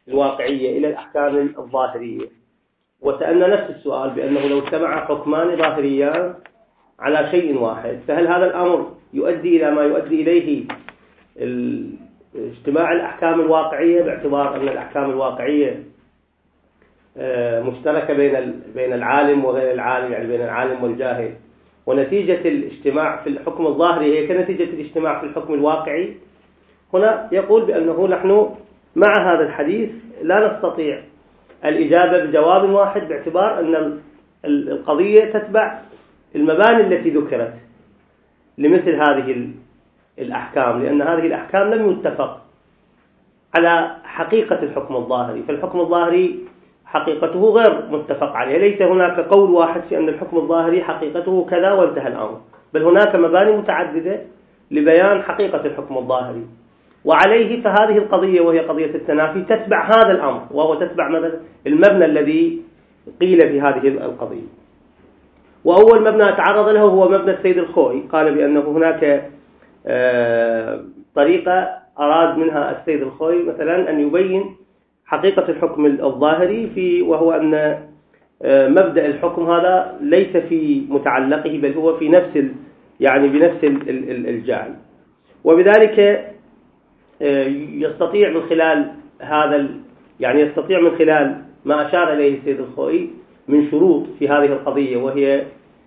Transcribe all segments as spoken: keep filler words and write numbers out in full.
الواقعية إلى الأحكام الظاهرية، وسألنا نفس السؤال بأنه لو اجتمع حكمان ظاهريان على شيء واحد فهل هذا الأمر يؤدي إلى ما يؤدي إليه اجتماع الأحكام الواقعية، باعتبار أن الأحكام الواقعية مشتركة بين بين العالم وغير العالم، يعني بين العالم والجاهل، ونتيجة الاجتماع في الحكم الظاهري هي كنتيجة الاجتماع في الحكم الواقعي. هنا يقول بأنه نحن مع هذا الحديث لا نستطيع الإجابة بجواب واحد، باعتبار أن القضية تتبع المباني التي ذكرت لمثل هذه الأحكام، لأن هذه الأحكام لم يتفق على حقيقة الحكم الظاهري، فالحكم الظاهري حقيقته غير متفق عليه، ليس هناك قول واحد في أن الحكم الظاهري حقيقته كذا وانتهى الأمر، بل هناك مباني متعددة لبيان حقيقة الحكم الظاهري، وعليه فهذه القضية وهي قضية التنافي تتبع هذا الأمر، وهو تتبع المبنى الذي قيل في هذه القضية. وأول مبنى تعرض له هو مبنى السيد الخوئي، قال بأنه هناك طريقة أراد منها السيد الخوئي مثلا أن يبين حقيقة الحكم الظاهري في، وهو أن مبدأ الحكم هذا ليس في متعلقه بل هو في نفس يعني بنفس الجعل، وبذلك يستطيع من خلال هذا يعني يستطيع من خلال ما أشار إليه السيد الخوئي من شروط في هذه القضية، وهي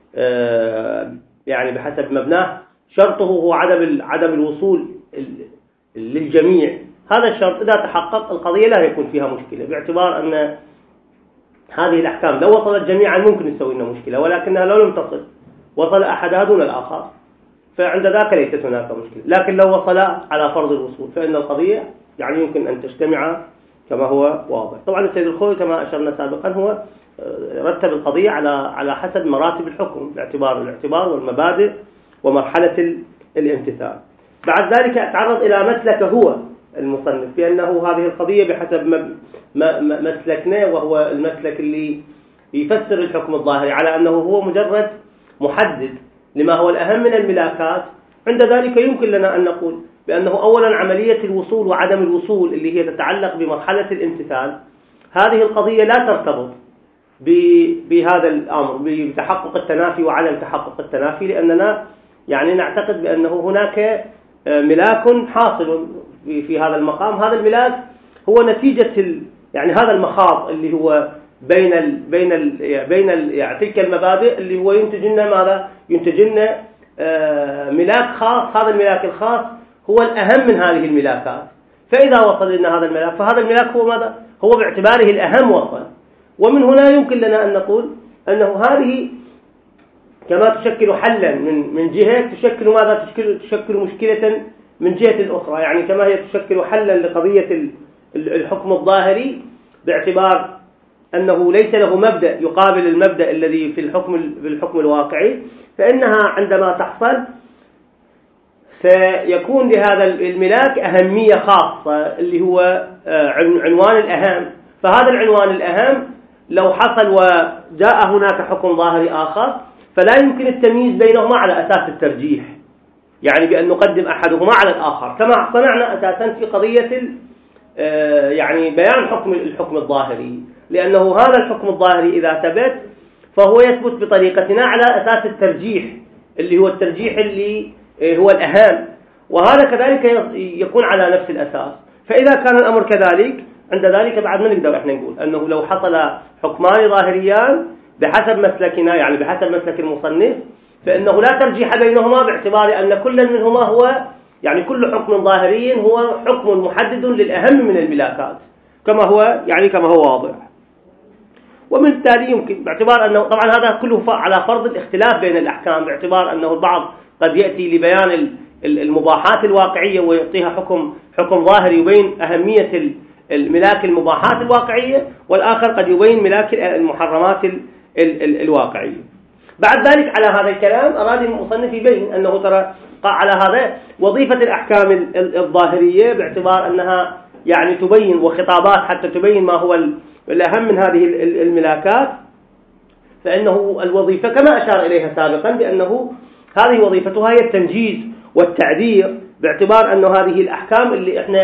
يعني بحسب مبناه شرطه هو عدم عدم الوصول للجميع. هذا الشرط إذا تحقق القضية لا يكون فيها مشكلة، باعتبار أن هذه الأحكام لو وصلت جميعا ممكن تسوي لنا مشكلة، ولكنها لو لم تصل وصل أحدها دون الآخر فعند ذاك ليست هناك مشكلة. لكن لو وصلا على فرض الوصول فإن القضية يعني يمكن أن تجتمع كما هو واضح. طبعا السيد الخوئي كما أشرنا سابقا هو رتب القضية على على حسب مراتب الحكم باعتبار الاعتبار والمبادئ ومرحلة الامتثال. بعد ذلك تعرض إلى مسلك هو المصنف بأنه هذه القضية بحسب مسلكنا، وهو المسلك اللي يفسر الحكم الظاهري على أنه هو مجرد محدد لما هو الأهم من الملاكات. عند ذلك يمكن لنا أن نقول بأنه أولا عملية الوصول وعدم الوصول اللي هي تتعلق بمرحلة الامتثال، هذه القضية لا ترتبط بهذا الأمر بتحقق التنافي وعدم تحقق التنافي، لأننا يعني نعتقد بأنه هناك ملاك حاصل في هذا المقام. هذا الملاك هو نتيجة يعني هذا المخاض اللي هو بين ال بين ال بين ال يعني تلك المبادئ اللي هو ينتج لنا ماذا؟ ينتج لنا ملاك خاص. هذا الملاك الخاص هو الأهم من هذه الملاكات، فإذا وصل لنا هذا الملاك فهذا الملاك هو ماذا؟ هو باعتباره الأهم وصل. ومن هنا يمكن لنا أن نقول أنه هذه كما تشكل حلا من من جهة تشكل ماذا؟ تشكل تشكل مشكلة من جهة أخرى، يعني كما هي تشكل حلا لقضية الحكم الظاهري باعتبار أنه ليس له مبدأ يقابل المبدأ الذي في الحكم في الحكم الواقعي، فإنها عندما تحصل فيكون لهذا الملاك أهمية خاصة اللي هو عنوان الأهم. فهذا العنوان الأهم لو حصل وجاء هناك حكم ظاهري آخر فلا يمكن التمييز بينهما على أساس الترجيح، يعني بأن نقدم أحدهما على الآخر كما صنعنا أساسا في قضية يعني بيان حكم الحكم الظاهري، لأنه هذا الحكم الظاهري إذا ثبت فهو يثبت بطريقتنا على أساس الترجيح اللي هو الترجيح اللي هو الأهم، وهذا كذلك يكون على نفس الأساس. فإذا كان الأمر كذلك عند ذلك بعد ما نقدر احنا نقول أنه لو حصل حكمان ظاهريان بحسب مسلكنا يعني بحسب مسلك المصنف فإنه لا ترجيح بينهما، باعتبار أن كل منهما هو يعني كل حكم ظاهري هو حكم محدد للأهم من الملاكات كما هو يعني كما هو واضح. ومن التالي يمكن باعتبار أنه طبعا هذا كله على فرض الاختلاف بين الأحكام، باعتبار أنه البعض قد يأتي لبيان المباحات الواقعية ويعطيها حكم حكم ظاهري يبين أهمية الملاك المباحات الواقعية، والآخر قد يبين ملاك المحرمات الواقعية. بعد ذلك على هذا الكلام أراد المصنف يبين أنه ترى على هذا وظيفة الأحكام الظاهرية باعتبار أنها يعني تبين وخطابات حتى تبين ما هو الأهم من هذه الملاكات، فإنه الوظيفة كما أشار إليها سابقا بأنه هذه وظيفتها هي التنجيز والتعذير، باعتبار أنه هذه الأحكام اللي إحنا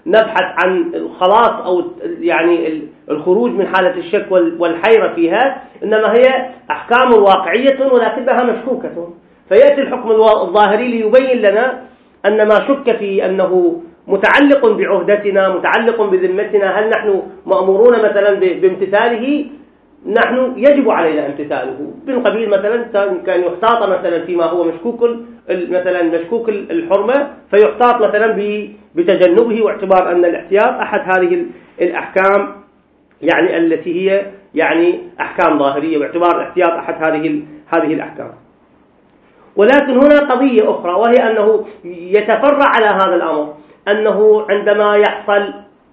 نبحث عن الخلاص أو يعني الخروج من حالة الشك والحيرة فيها، إنما هي أحكام واقعية ولكنها مشكوكة. فيأتي الحكم الظاهري ليبين لنا أن ما شك فيه أنه متعلق بعهدتنا، متعلق بذمتنا، هل نحن مأمورون مثلا بامتثاله؟ نحن يجب علينا امتثاله، من قبيل مثلا كان يحتاط مثلا فيما هو مشكوك مثلا مشكوك الحرمة فيحتاط مثلا بتجنبه، واعتبار أن الاحتياط أحد هذه الأحكام يعني التي هي يعني أحكام ظاهرية، باعتبار الاحتياط أحد هذه هذه الأحكام. ولكن هنا قضية أخرى، وهي أنه يتفرع على هذا الأمر أنه عندما يحصل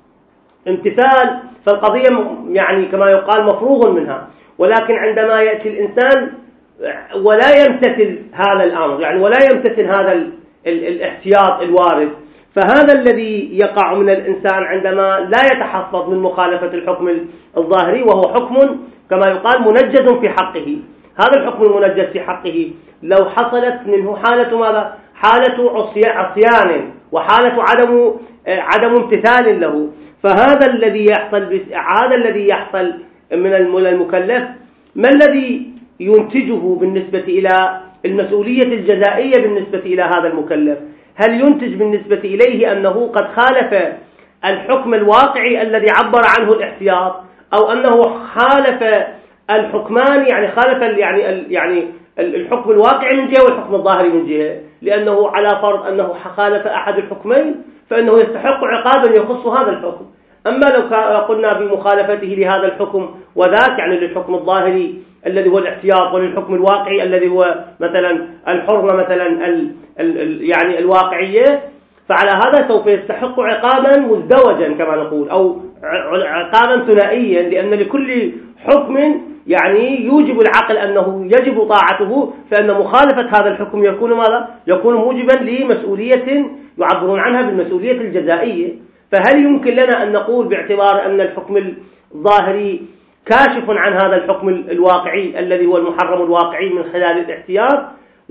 امتثال فالقضية يعني كما يقال مفروغ منها، ولكن عندما يأتي الإنسان ولا يمتثل هذا الأمر يعني ولا يمتثل هذا ال ال الاحتياط الوارد، فهذا الذي يقع من الإنسان عندما لا يتحفظ من مخالفة الحكم الظاهري، وهو حكم كما يقال منجز في حقه. هذا الحكم المنجز في حقه لو حصلت منه حالة ماذا؟ حالة عصيان وحالة عدم عدم امتثال له، فهذا الذي يحصل هذا الذي يحصل من المكلف ما الذي ينتجه بالنسبة إلى المسؤولية الجزائية بالنسبة إلى هذا المكلف؟ هل ينتج بالنسبة إليه أنه قد خالف الحكم الواقعي الذي عبر عنه الاحتياط، أو أنه خالف الحكمان يعني خالف يعني يعني الحكم الواقعي من جهة والحكم الظاهري من جهة؟ لأنه على فرض أنه خالف أحد الحكمين فإنه يستحق عقابا يخص هذا الحكم. أما لو قلنا بمخالفته لهذا الحكم وذاك يعني للحكم الظاهري الذي هو الاحتياط وللحكم الواقعي الذي هو مثلا الحرمة مثلا ال ال يعني الواقعية، فعلى هذا سوف يستحق عقابا مزدوجا كما نقول، أو عقابا ثنائيا، لأن لكل حكم يعني يوجب العقل أنه يجب طاعته، فإن مخالفة هذا الحكم يكون ماذا؟ يكون موجبا لمسؤولية يعبرون عنها بالمسؤولية الجزائية. فهل يمكن لنا أن نقول باعتبار أن الحكم الظاهري كاشف عن هذا الحكم الواقعي الذي هو المحرم الواقعي من خلال الاحتياط،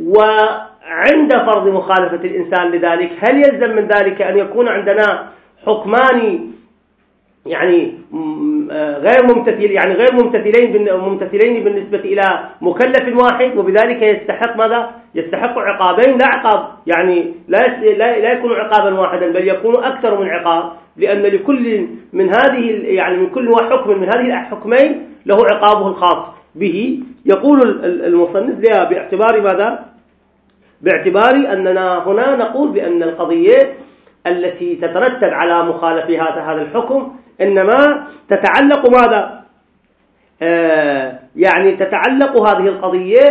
وعند فرض مخالفة الإنسان لذلك هل يلزم من ذلك أن يكون عندنا حكمان يعني غير ممتثل يعني غير ممتثلين ممتثلين بالنسبة إلى مكلف واحد، وبذلك يستحق ماذا؟ يستحق عقابين، لا عقاب يعني لا لا يكون عقابا واحدا بل يكون أكثر من عقاب، لأن لكل من هذه يعني من كل حكم من هذه الحكمين له عقابه الخاص به. يقول المصنف لها باعتبار ماذا؟ باعتبار أننا هنا نقول بأن القضية التي تترتب على مخالفة هذا الحكم إنما تتعلق ماذا؟ آه يعني تتعلق هذه القضية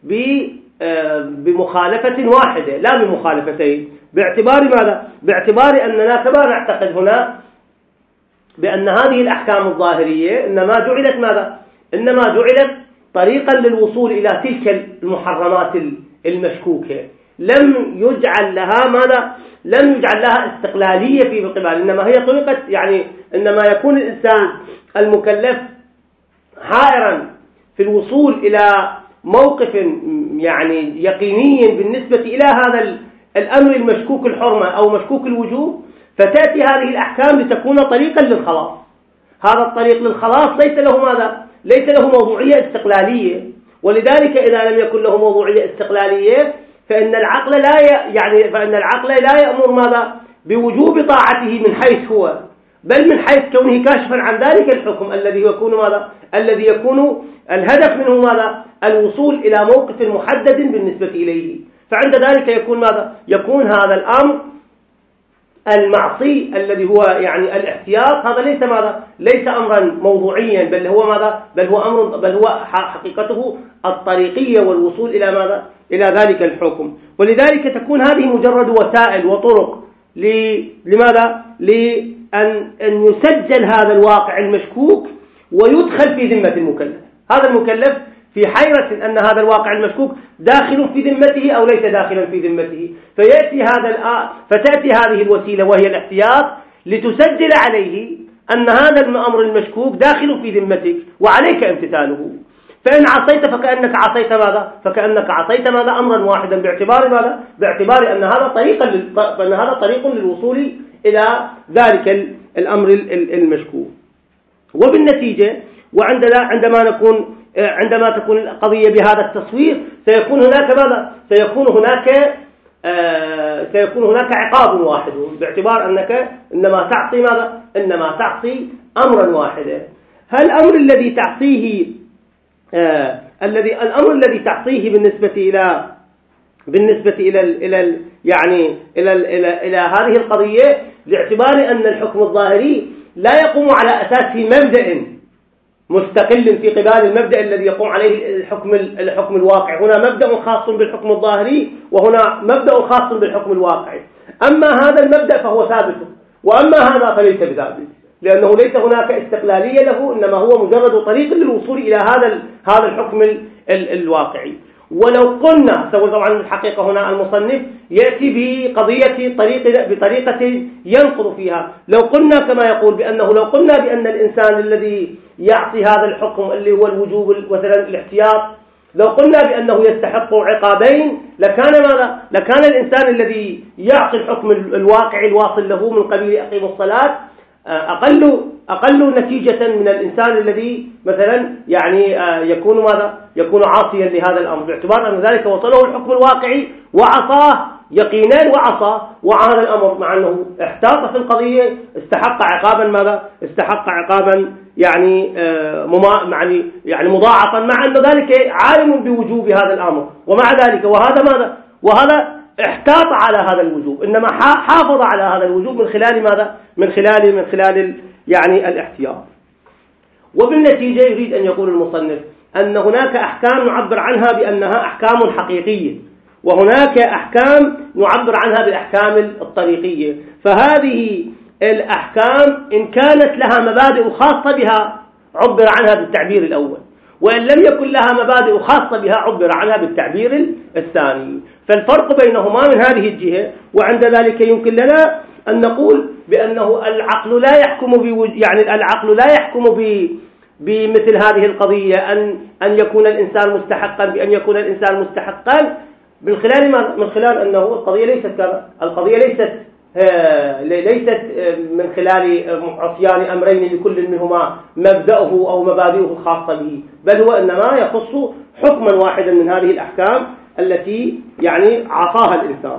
بمخالفة واحدة لا بمخالفتين. باعتبار ماذا؟ باعتبار أننا كما نعتقد هنا بأن هذه الأحكام الظاهرية إنما جعلت ماذا؟ إنما جعلت طريقا للوصول إلى تلك المحرمات المشكوكة، لم يجعل لها ماذا؟ لم يجعل لها استقلالية في بالقبال، إنما هي طريقة يعني إنما يكون الإنسان المكلف حائرا في الوصول إلى موقف يعني يقيني بالنسبة إلى هذا الأمر المشكوك الحرمة أو مشكوك الوجوب، فتأتي هذه الأحكام لتكون طريقا للخلاص. هذا الطريق للخلاص ليس له ماذا؟ ليس له موضوعية استقلالية، ولذلك إذا لم يكن له موضوعية استقلالية فإن العقل لا يعني فإن العقل لا يأمر ماذا؟ بوجوب طاعته من حيث هو، بل من حيث كونه كاشفا عن ذلك الحكم الذي يكون ماذا؟ الذي يكون الهدف منه ماذا؟ الوصول إلى موقف محدد بالنسبة إليه. فعند ذلك يكون ماذا؟ يكون هذا الأمر المعصي الذي هو يعني الاحتياط هذا ليس ماذا؟ ليس أمرا موضوعيا، بل هو ماذا؟ بل هو أمر بل هو حقيقته الطريقية والوصول إلى ماذا؟ إلى ذلك الحكم. ولذلك تكون هذه مجرد وسائل وطرق لماذا؟ لأن أن يسجل هذا الواقع المشكوك ويدخل في ذمة المكلف. هذا المكلف في حيرة أن هذا الواقع المشكوك داخل في ذمته أو ليس داخلا في ذمته، فيأتي هذا فتأتي هذه الوسيلة وهي الاحتياط لتسجل عليه أن هذا الأمر المشكوك داخل في ذمتك وعليك امتثاله. فإن عصيت فكأنك عصيت ماذا؟ فكأنك عصيت ماذا؟ أمرا واحدا، باعتبار ماذا؟ باعتبار أن هذا طريقا لل... أن هذا طريق للوصول إلى ذلك الأمر المشكوك. وبالنتيجة وعندنا عندما نكون عندما تكون القضية بهذا التصوير سيكون هناك ماذا؟ سيكون هناك آه سيكون هناك عقاب واحد، باعتبار أنك إنما تعطي ماذا؟ إنما تعطي أمرا واحدا. هل الأمر الذي تعطيه آه الذي الأمر الذي تعطيه بالنسبة إلى بالنسبة إلى ال إلى ال يعني إلى ال إلى إلى هذه القضية، باعتبار أن الحكم الظاهري لا يقوم على أساس مبدأ مستقل في قبال المبدأ الذي يقوم عليه الحكم الحكم الواقعي. هنا مبدأ خاص بالحكم الظاهري وهنا مبدأ خاص بالحكم الواقعي. أما هذا المبدأ فهو ثابت، وأما هذا فليس بثابت، لأنه ليس هناك استقلالية له، إنما هو مجرد طريق للوصول إلى هذا هذا الحكم الواقعي. ولو قلنا سوى طبعا الحقيقة هنا المصنف يأتي بقضية طريقة بطريقة ينقض فيها. لو قلنا كما يقول بأنه لو قلنا بأن الإنسان الذي يعطي هذا الحكم اللي هو الوجوب مثلا الاحتياط، لو قلنا بأنه يستحق عقابين لكان ماذا؟ لكان الإنسان الذي يعطي الحكم الواقعي الواصل له من قبيل أقيم الصلاة أقل أقل نتيجة من الإنسان الذي مثلا يعني يكون ماذا؟ يكون عاصيا لهذا الأمر، باعتبار أن ذلك وصله الحكم الواقعي وعصاه يقينا وعصى وهذا الأمر، مع أنه احتاط في القضية استحق عقابا ماذا؟ استحق عقابا يعني يعني يعني مضاعفا، مع أن ذلك عالم بوجوب هذا الأمر، ومع ذلك وهذا ماذا؟ وهذا احتاط على هذا الوجوب، إنما حافظ على هذا الوجوب من خلال ماذا؟ من خلال من خلال يعني الاحتياط. وبالنتيجة يريد أن يقول المصنف أن هناك أحكام نعبر عنها بأنها أحكام حقيقية، وهناك أحكام نعبر عنها بالأحكام الطريقية. فهذه الأحكام إن كانت لها مبادئ خاصة بها عبر عنها بالتعبير الأول، وإن لم يكن لها مبادئ خاصة بها عبر عنها بالتعبير الثاني. فالفرق بينهما من هذه الجهة. وعند ذلك يمكن لنا أن نقول بأنه العقل لا يحكم بوج... يعني العقل لا يحكم ب... بمثل هذه القضية أن أن يكون الإنسان مستحقا بأن يكون الإنسان مستحقا من خلال ما... من خلال أنه القضية ليست كذا، القضية ليست آه... ليست من خلال عصيان أمرين لكل منهما مبدأه أو مبادئه الخاصة به، بل هو إنما يخص حكما واحدا من هذه الأحكام التي يعني عصاها الإنسان.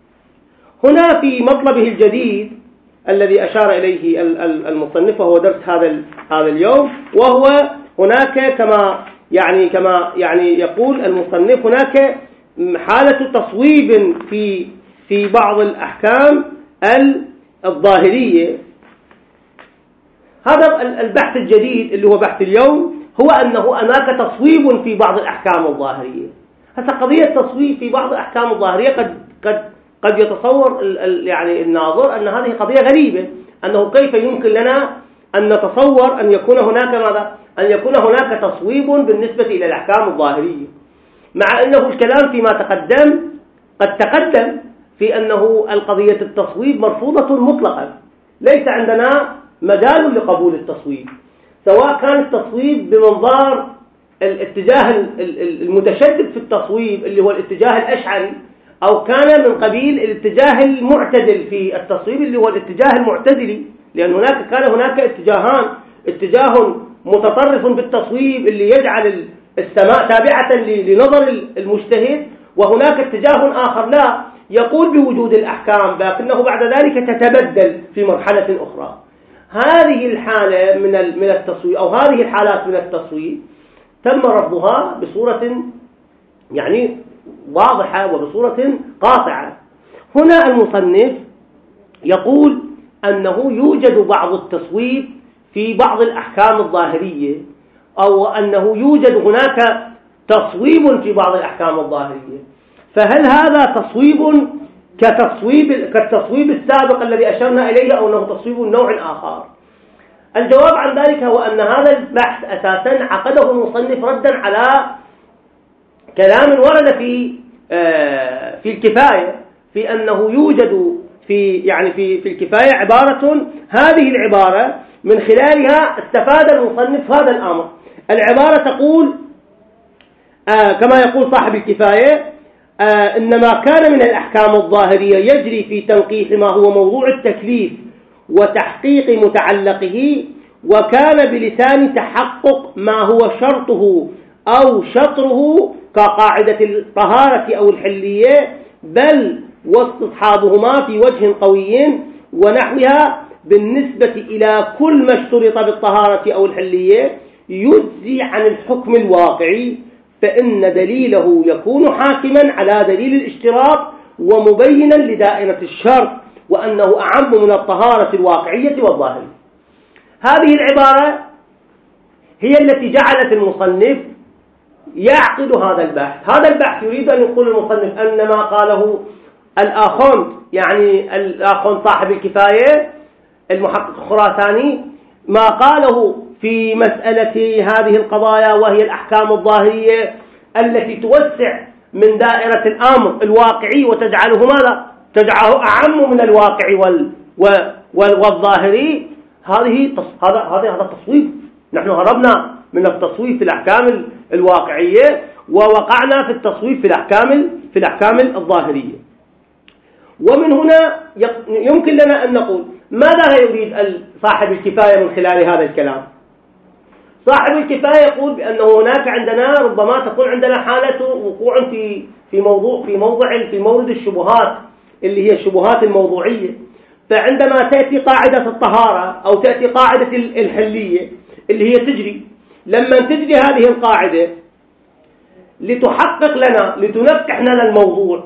هنا في مطلبه الجديد الذي أشار إليه المصنف وهو درس هذا هذا اليوم، وهو هناك كما يعني كما يعني يقول المصنف هناك حالة تصويب في في بعض الأحكام الظاهرية. هذا البحث الجديد اللي هو بحث اليوم هو أنه هناك تصويب في بعض الأحكام الظاهرية. هذا قضية تصويب في بعض الأحكام الظاهرية قد قد قد يتصور يعني الناظر أن هذه قضية غريبة، أنه كيف يمكن لنا أن نتصور أن يكون هناك ماذا؟ أن يكون هناك تصويب بالنسبة إلى الأحكام الظاهرية، مع أنه الكلام فيما تقدم قد تقدم في أنه القضية التصويب مرفوضة مطلقا، ليس عندنا مجال لقبول التصويب، سواء كان التصويب بمنظار الاتجاه المتشدد في التصويب اللي هو الاتجاه الأشعري، أو كان من قبيل الاتجاه المعتدل في التصويب اللي هو الاتجاه المعتدلي، لأن هناك كان هناك اتجاهان، اتجاه متطرف بالتصويب اللي يجعل السماء تابعة لنظر المجتهد، وهناك اتجاه آخر لا يقول بوجود الأحكام لكنه بعد ذلك تتبدل في مرحلة أخرى. هذه الحالة من من التصويب أو هذه الحالات من التصويب تم رفضها بصورة يعني واضحة وبصورة قاطعة. هنا المصنف يقول أنه يوجد بعض التصويب في بعض الأحكام الظاهرية، أو أنه يوجد هناك تصويب في بعض الأحكام الظاهرية. فهل هذا تصويب كتصويب كالتصويب السابق الذي أشرنا إليه، أو أنه تصويب نوع آخر؟ الجواب عن ذلك هو أن هذا البحث أساسا عقده المصنف ردا على كلام ورد في في الكفاية، في أنه يوجد في يعني في في الكفاية عبارة، هذه العبارة من خلالها استفاد المصنف هذا الأمر. العبارة تقول آه كما يقول صاحب الكفاية: آه إنما كان من الأحكام الظاهرية يجري في تنقيح ما هو موضوع التكليف وتحقيق متعلقه، وكان بلسان تحقق ما هو شرطه أو شطره كقاعدة الطهارة أو الحلية، بل واستصحابهما في وجه قوي ونحوها بالنسبة إلى كل ما اشترط بالطهارة أو الحلية يجزي عن الحكم الواقعي، فإن دليله يكون حاكما على دليل الاشتراط ومبينا لدائرة الشرط، وأنه أعم من الطهارة الواقعية والظاهرية. هذه العبارة هي التي جعلت المصنف يعقد هذا البحث. هذا البحث يريد أن يقول المصنف أن ما قاله الآخون، يعني الآخون صاحب الكفاية المحقق الخراساني، ما قاله في مسألة هذه القضايا وهي الأحكام الظاهرية التي توسع من دائرة الأمر الواقعي وتجعله ماذا؟ تجعله أعم من الواقع وال والظاهري. هذه هذا هذا هذا تصويف. نحن هربنا من التصويف في الأحكام الواقعية ووقعنا في التصويف في الأحكام في الأحكام الظاهرية. ومن هنا يمكن لنا أن نقول ماذا يريد صاحب الكفاية من خلال هذا الكلام؟ صاحب الكفاية يقول بأنه هناك عندنا ربما تكون عندنا حالة وقوع في في موضوع في موضع في مورد الشبهات اللي هي الشبهات الموضوعية. فعندما تأتي قاعدة الطهارة أو تأتي قاعدة الحلية اللي هي تجري، لما تجري هذه القاعدة لتحقق لنا لتنفح لنا الموضوع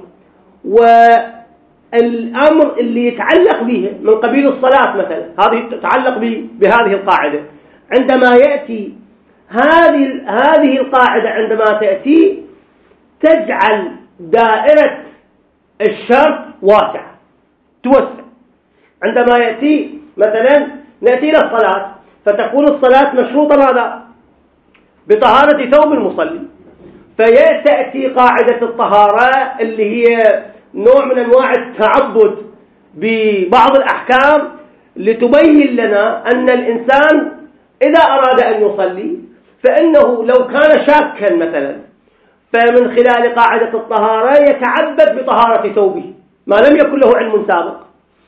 والأمر اللي يتعلق به من قبيل الصلاة مثلا، هذه تتعلق بهذه القاعدة. عندما يأتي هذه هذه القاعدة عندما تأتي تجعل دائرة الشرط واسعة توسع. عندما يأتي مثلا نأتي إلى الصلاة فتكون الصلاة مشروطة ماذا؟ بطهارة ثوب المصلي، فيأتي قاعدة الطهارة اللي هي نوع من أنواع التعبد ببعض الأحكام لتبين لنا أن الإنسان إذا أراد أن يصلي فإنه لو كان شاكا مثلا فمن خلال قاعدة الطهارة يتعبد بطهارة ثوبه ما لم يكن له علم سابق.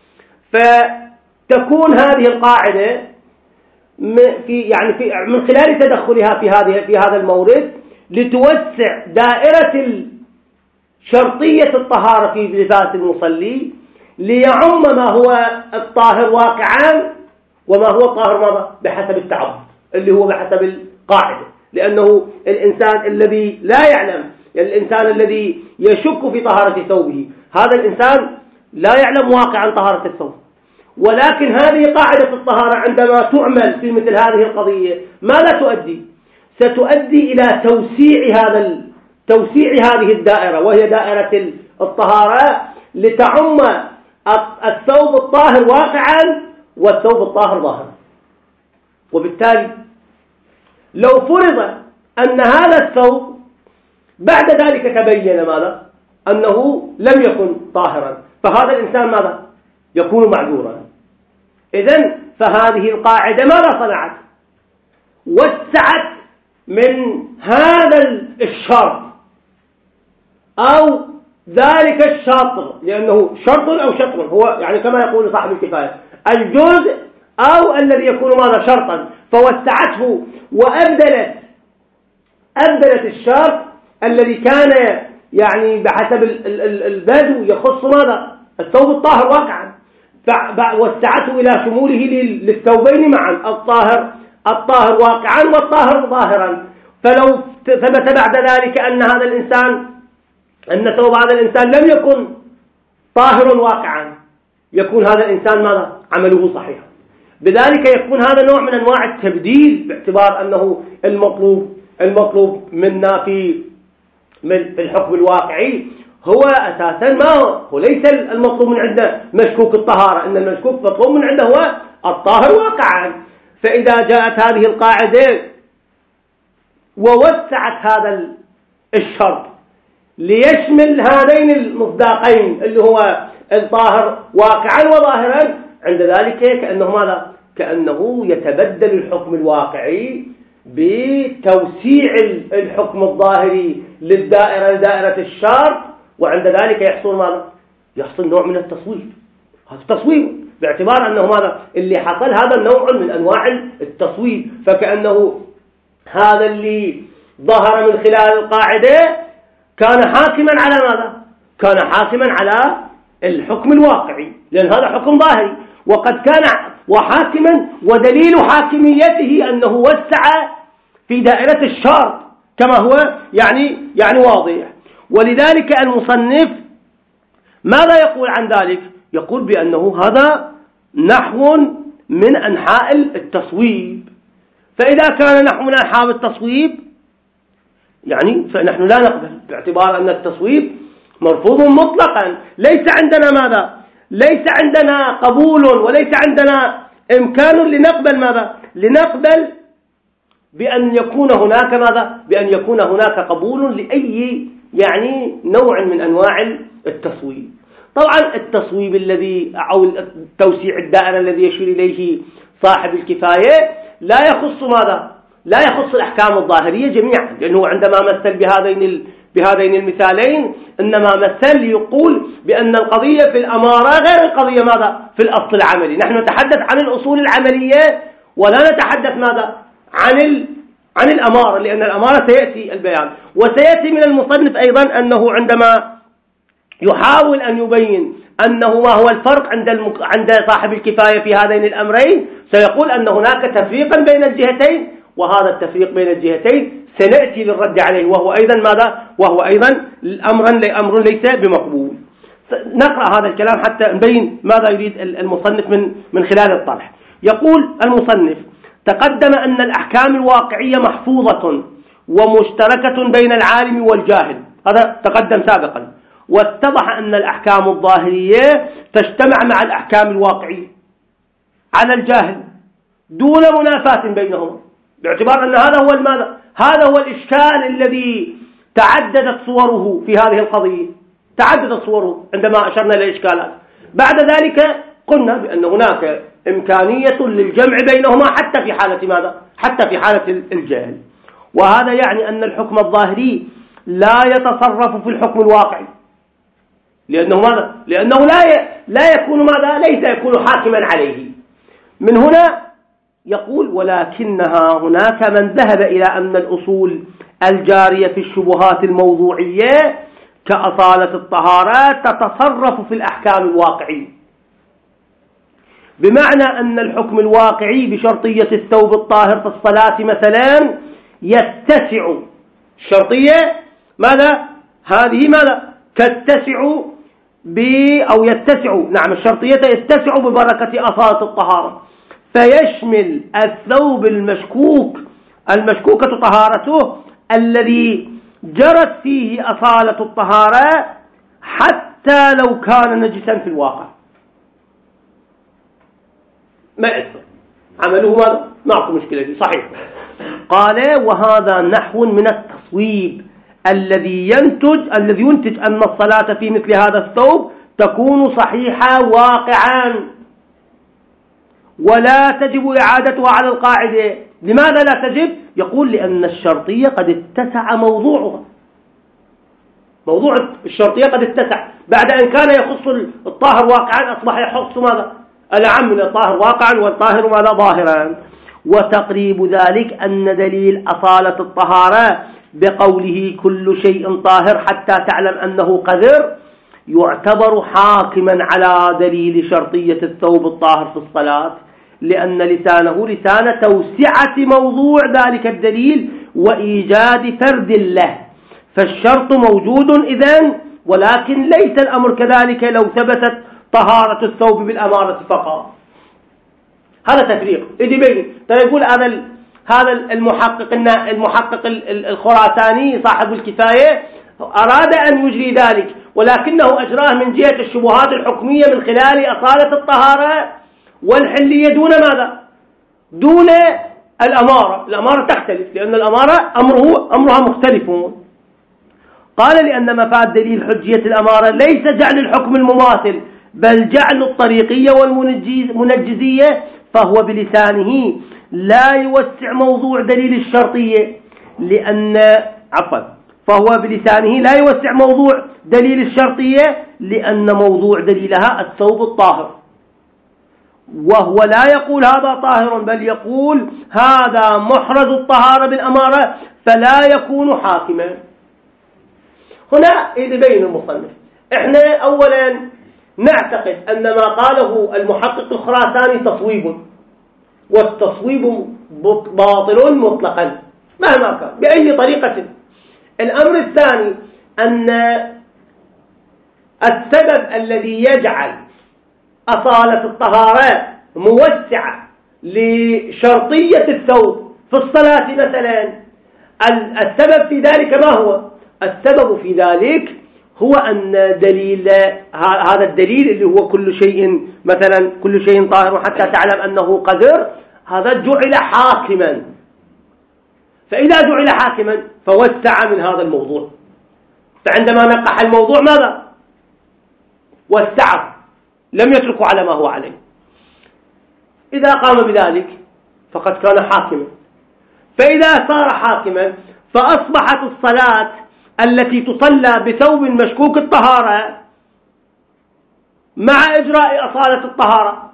فتكون هذه القاعدة في يعني في من خلال تدخلها في هذه في هذا المورد لتوسع دائرة شرطية الطهارة في لباس المصلي ليعم ما هو الطاهر واقعا وما هو الطاهر ماذا بحسب التعبد اللي هو بحسب القاعدة. لأنه الإنسان الذي لا يعلم، الإنسان الذي يشك في طهارة ثوبه، هذا الإنسان لا يعلم واقعا طهارة الثوب. ولكن هذه قاعدة الطهارة عندما تعمل في مثل هذه القضية ماذا تؤدي؟ ستؤدي إلى توسيع هذا توسيع هذه الدائرة وهي دائرة الطهارة لتعم الثوب الطاهر واقعا والثوب الطاهر ظاهرا. وبالتالي لو فرض أن هذا الثوب بعد ذلك تبين ماذا؟ أنه لم يكن طاهرا، فهذا الإنسان ماذا؟ يكون معذورا. إذن فهذه القاعدة ماذا صنعت؟ وسعت من هذا الشرط أو ذلك الشطر، لأنه شرط أو شطر هو يعني كما يقول صاحب الكفاية الجزء أو الذي يكون ماذا شرطا، فوسعته وأبدلت أبدلت الشرط الذي كان يعني بحسب البدو يخص ماذا الثوب الطاهر واقعا، فوسعته إلى شموله للثوبين معا الطاهر الطاهر واقعا والطاهر ظاهرا. فلو ثبت بعد ذلك أن هذا الإنسان أن ثوب هذا الإنسان لم يكن طاهر واقعا يكون هذا الإنسان ماذا عمله صحيح. بذلك يكون هذا نوع من أنواع التبديل باعتبار أنه المطلوب المطلوب منا في من في الحكم الواقعي هو أساسا ما هو, هو ليس المطلوب من عنده مشكوك الطهارة، إن المشكوك مطلوب من عنده هو الطاهر واقعا. فإذا جاءت هذه القاعدة ووسعت هذا الشرط ليشمل هذين المصداقين اللي هو الطاهر واقعا وظاهرا، عند ذلك كأنه ماذا؟ كأنه يتبدل الحكم الواقعي بتوسيع الحكم الظاهري للدائرة لدائرة الشرط وعند ذلك يحصل ماذا؟ يحصل نوع من التصويب. هذا التصويب باعتبار أنه ماذا؟ اللي حصل هذا النوع من أنواع التصويب، فكأنه هذا اللي ظهر من خلال القاعدة كان حاكما على ماذا؟ كان حاكما على الحكم الواقعي، لأن هذا حكم ظاهري، وقد كان وحاكما ودليل حاكميته أنه وسع في دائرة الشرط كما هو يعني يعني واضح. ولذلك المصنف ماذا يقول عن ذلك؟ يقول بأنه هذا نحو من أنحاء التصويب. فإذا كان نحو من أنحاء التصويب يعني فنحن لا نقبل، باعتبار أن التصويب مرفوض مطلقا. ليس عندنا ماذا؟ ليس عندنا قبول وليس عندنا إمكان لنقبل ماذا؟ لنقبل بأن يكون هناك ماذا؟ بأن يكون هناك قبول لأي يعني نوع من أنواع التصويب. طبعا التصويب الذي أو توسيع الدائرة الذي يشير إليه صاحب الكفاية لا يخص ماذا؟ لا يخص الأحكام الظاهرية جميعا، لأنه عندما مثل بهذين بهذين المثالين إنما مثل يقول بأن القضية في الأمارة غير القضية ماذا؟ في الأصل العملي. نحن نتحدث عن الأصول العملية ولا نتحدث ماذا؟ عن ال... عن الأمارة، لأن الأمارة سيأتي البيان. وسيأتي من المصنف أيضا أنه عندما يحاول أن يبين أنه ما هو الفرق عند المك... عند صاحب الكفاية في هذين الأمرين سيقول أن هناك تفريقا بين الجهتين، وهذا التفريق بين الجهتين سنأتي للرد عليه، وهو أيضا ماذا؟ وهو أيضا أمرا أمر ليس بمقبول. نقرأ هذا الكلام حتى نبين ماذا يريد المصنف من من خلال الطرح. يقول المصنف: تقدم أن الأحكام الواقعية محفوظة ومشتركة بين العالم والجاهل، هذا تقدم سابقا. واتضح أن الأحكام الظاهرية تجتمع مع الأحكام الواقعية على الجاهل دون منافاة بينهما، باعتبار أن هذا هو الماذا؟ هذا هو الإشكال الذي تعددت صوره في هذه القضية، تعددت صوره عندما أشرنا إلى الإشكالات. بعد ذلك قلنا بأن هناك إمكانية للجمع بينهما حتى في حالة ماذا؟ حتى في حالة الجهل. وهذا يعني أن الحكم الظاهري لا يتصرف في الحكم الواقعي، لأنه ماذا؟ لأنه لا لا يكون ماذا؟ ليس يكون حاكما عليه. من هنا يقول: ولكنها هناك من ذهب إلى أن الأصول الجارية في الشبهات الموضوعية كأصالة الطهارات تتصرف في الأحكام الواقعية، بمعنى أن الحكم الواقعي بشرطية الثوب الطاهر في الصلاة مثلا يتسع الشرطية ماذا؟ هذه ماذا؟ تتسع ب أو يتسع نعم الشرطية يتسع ببركة أصالة الطهارة، فيشمل الثوب المشكوك المشكوكة طهارته الذي جرت فيه أصالة الطهارة حتى لو كان نجسا في الواقع. ما يأثر عمله ماذا؟ معكم مشكلة دي صحيح. قال: وهذا نحو من التصويب الذي ينتج الذي ينتج أن الصلاة في مثل هذا الثوب تكون صحيحة واقعا ولا تجب إعادتها على القاعدة. لماذا لا تجب؟ يقول: لأن الشرطية قد اتسع موضوعها، موضوع الشرطية قد اتسع بعد أن كان يخص الطاهر واقعا أصبح يخص ماذا؟ العام من الطاهر واقعا والطاهر ماذا؟ ظاهرا. وتقريب ذلك أن دليل أصالة الطهارة بقوله كل شيء طاهر حتى تعلم أنه قذر يعتبر حاكما على دليل شرطية الثوب الطاهر في الصلاة، لأن لسانه لسان توسعة موضوع ذلك الدليل وإيجاد فرد له، فالشرط موجود إذن، ولكن ليس الأمر كذلك لو ثبتت طهارة الثوب بالأمارة فقط. هذا تفريق إذا بين يقول هذا هذا المحقق المحقق الخراساني صاحب الكفاية أراد أن يجري ذلك، ولكنه أجراه من جهة الشبهات الحكمية من خلال أصالة الطهارة والحلية دون ماذا؟ دون الأمارة. الأمارة تختلف لأن الأمارة أمره أمرها مختلف. قال: لأن مفاد دليل حجية الأمارة ليس جعل الحكم المماثل بل جعل الطريقية والمنجزية، فهو بلسانه لا يوسع موضوع دليل الشرطية، لأن عفوا فهو بلسانه لا يوسع موضوع دليل الشرطية، لأن موضوع دليلها الثوب الطاهر، وهو لا يقول هذا طاهر، بل يقول هذا محرز الطهارة بالأمارة فلا يكون حاكما. هنا يبين المصنف، احنا اولا نعتقد ان ما قاله المحقق الخراساني تصويب، والتصويب باطل مطلقا مهما كان بأي طريقة. الأمر الثاني أن السبب الذي يجعل أصالة الطهارة موسعة لشرطية الثوب في الصلاة مثلا، السبب في ذلك ما هو؟ السبب في ذلك هو أن دليل هذا الدليل اللي هو كل شيء مثلا كل شيء طاهر حتى تعلم أنه قذر، هذا جعل حاكما، فإذا جعل حاكما فوسع من هذا الموضوع، فعندما نقح الموضوع ماذا؟ وسعه، لم يتركه على ما هو عليه. إذا قام بذلك فقد كان حاكما، فإذا صار حاكما فأصبحت الصلاة التي تصلى بثوب مشكوك الطهارة مع إجراء أصالة الطهارة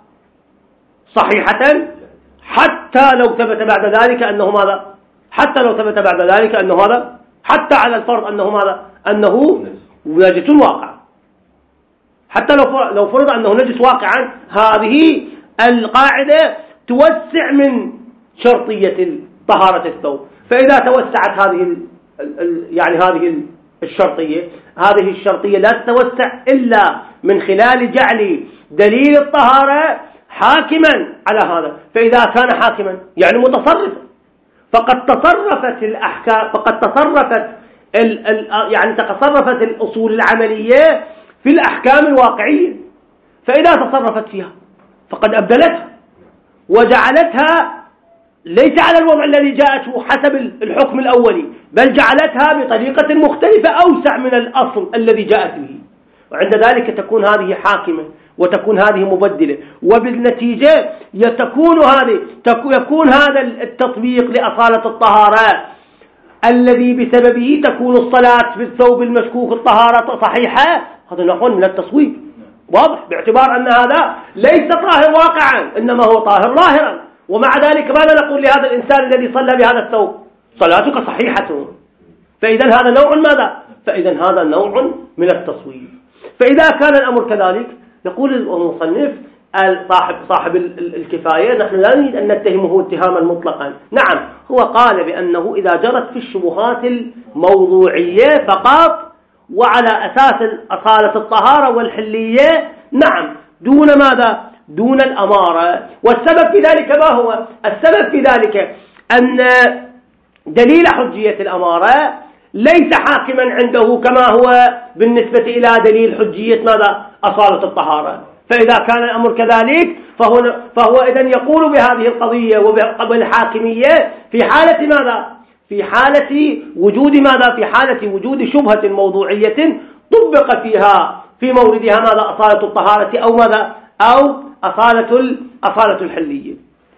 صحيحة، حتى لو ثبت بعد ذلك أنه ماذا؟ حتى لو ثبت بعد ذلك أنه هذا، حتى على الفرض أنه ماذا؟ أنه نجس واقع، حتى لو لو فرض أنه نجس واقعا، هذه القاعدة توسع من شرطية طهارة الثوب. فإذا توسعت هذه يعني هذه الشرطية، هذه الشرطية لا تتوسع إلا من خلال جعل دليل الطهارة حاكما على هذا. فإذا كان حاكما يعني متصرفا، فقد تصرفت الأحكام، فقد تصرفت ال ال يعني تصرفت الأصول العملية في الأحكام الواقعية، فإذا تصرفت فيها فقد أبدلتها وجعلتها ليس على الوضع الذي جاءته حسب الحكم الأولي، بل جعلتها بطريقة مختلفة أوسع من الأصل الذي جاءت به، وعند ذلك تكون هذه حاكمة وتكون هذه مبدلة، وبالنتيجة تكون هذه يكون هذا التطبيق لأصالة الطهارة الذي بسببه تكون الصلاة بالثوب المشكوك الطهارة صحيحة، هذا نوع من التصويب واضح، باعتبار أن هذا ليس طاهر واقعا إنما هو طاهر ظاهرا، ومع ذلك ماذا نقول لهذا الإنسان الذي صلى بهذا الثوب؟ صلاتك صحيحة. فإذا هذا نوع ماذا؟ فإذا هذا نوع من التصويب. فإذا كان الأمر كذلك يقول المصنف صاحب صاحب الكفاية نحن لا نريد أن نتهمه اتهاما مطلقا، نعم هو قال بأنه إذا جرت في الشبهات الموضوعية فقط وعلى أساس أصالة الطهارة والحلية، نعم دون ماذا؟ دون الأمارة. والسبب في ذلك ما هو؟ السبب في ذلك أن دليل حجية الأمارة ليس حاكما عنده كما هو بالنسبة إلى دليل حجية ماذا؟ أصالة الطهارة. فإذا كان الأمر كذلك فهو, فهو إذن يقول بهذه القضية وبالحاكمية في حالة ماذا؟ في حالة وجود ماذا؟ في حالة وجود شبهة موضوعية طبق فيها في موردها ماذا؟ أصالة الطهارة أو ماذا؟ أو أصالة أصالة الحلية.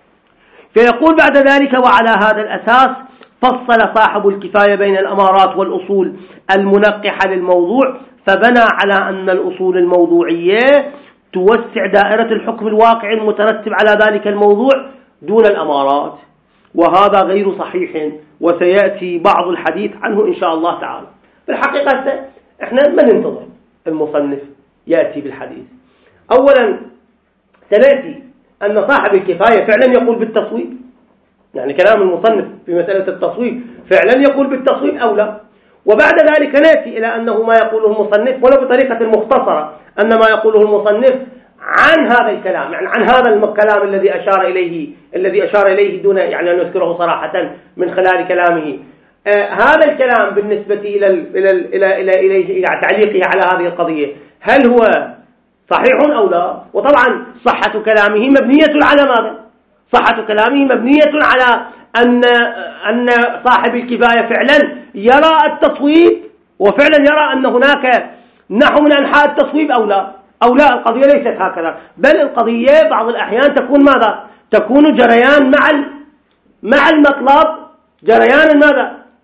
فيقول بعد ذلك وعلى هذا الأساس فصل صاحب الكفاية بين الأمارات والأصول المنقحة للموضوع، فبنى على أن الأصول الموضوعية توسع دائرة الحكم الواقع المترتب على ذلك الموضوع دون الأمارات، وهذا غير صحيح وسيأتي بعض الحديث عنه إن شاء الله تعالى. في الحقيقة إحنا ما ننتظر المصنف يأتي بالحديث. أولا سنأتي أن صاحب الكفاية فعلا يقول بالتصويب، يعني كلام المصنف في مسألة التصويب فعلا يقول بالتصويب أو لا، وبعد ذلك نأتي إلى أنه ما يقوله المصنف ولو بطريقة مختصرة أن ما يقوله المصنف عن هذا الكلام، يعني عن هذا الكلام الذي أشار إليه الذي أشار إليه دون يعني أن نذكره صراحة من خلال كلامه. آه هذا الكلام بالنسبة إلى إلى إلى إلى إلى, إلى تعليقه على هذه القضية هل هو صحيح أو لا؟ وطبعا صحة كلامه مبنية على ماذا؟ صحة كلامه مبنية على أن أن صاحب الكفاية فعلا يرى التصويب وفعلا يرى أن هناك نحو من أنحاء التصويب أو لا أو لا. القضية ليست هكذا، بل القضية بعض الأحيان تكون ماذا؟ تكون جريان مع مع المطلب، جريان ماذا؟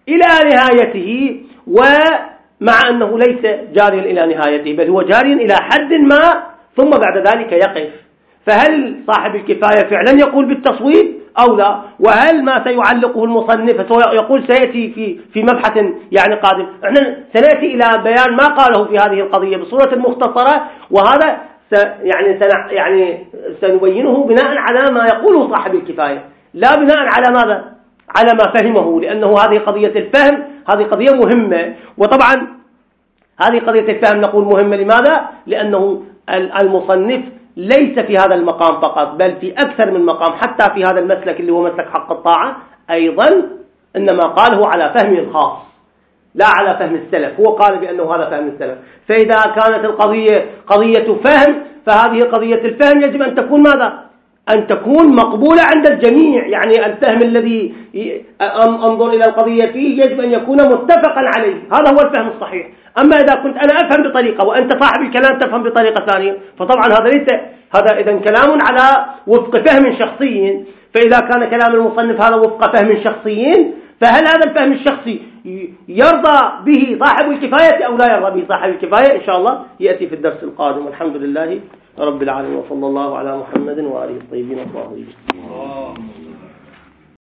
إلى نهايته، ومع أنه ليس جاريا إلى نهايته بل هو جاري إلى حد ما ثم بعد ذلك يقف. فهل صاحب الكفاية فعلا يقول بالتصويب أو لا؟ وهل ما سيعلقه المصنف يقول سيأتي في في مبحث يعني قادم. احنا سنأتي إلى بيان ما قاله في هذه القضية بصورة مختصرة، وهذا يعني يعني سنبينه بناء على ما يقوله صاحب الكفاية، لا بناء على ماذا؟ على ما فهمه، لأنه هذه قضية الفهم هذه قضية مهمة. وطبعا هذه قضية الفهم نقول مهمة لماذا؟ لأنه المصنف ليس في هذا المقام فقط بل في أكثر من مقام، حتى في هذا المسلك اللي هو مسلك حق الطاعة أيضا إنما قاله على فهمه الخاص لا على فهم السلف. هو قال بأنه هذا فهم السلف. فإذا كانت القضية قضية فهم فهذه قضية الفهم يجب أن تكون ماذا؟ أن تكون مقبولة عند الجميع. يعني الفهم الذي أنظر إلى القضية فيه يجب أن يكون متفقا عليه، هذا هو الفهم الصحيح. أما إذا كنت أنا أفهم بطريقة وأنت صاحب الكلام تفهم بطريقة ثانية فطبعا هذا ليس هذا إذن كلام على وفق فهم شخصي. فإذا كان كلام المصنف هذا وفق فهم شخصي فهل هذا الفهم الشخصي يرضى به صاحب الكفاية أو لا يرضى به صاحب الكفاية؟ إن شاء الله يأتي في الدرس القادم. والحمد لله رب العالمين، وصلى الله على محمد وآله الطيبين الطاهرين.